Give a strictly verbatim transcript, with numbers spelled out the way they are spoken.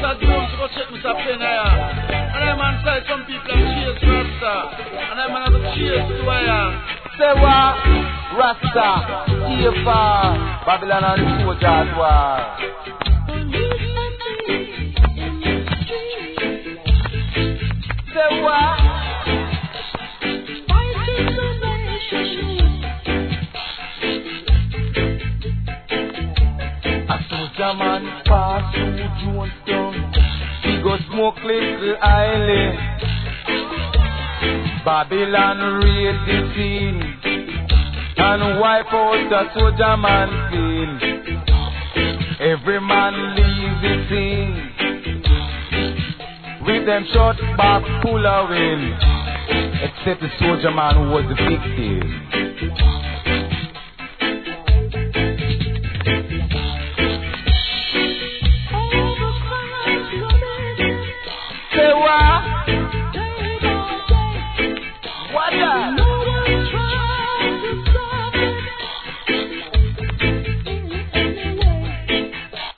Mister Jones to go check Mister Penaya. And I'm inside some people have cheers Rasta. And I'm gonna have a cheers to wire. Say what? Rasta, T F R, Babylon and the Soldiers War. Say what? A soldier man pass through Jonestown. He go smoke little island. Babylon raid the scene and wipe out the soldier man clean. Every man leave the scene with them shot back pull away, except the soldier man who was the victim.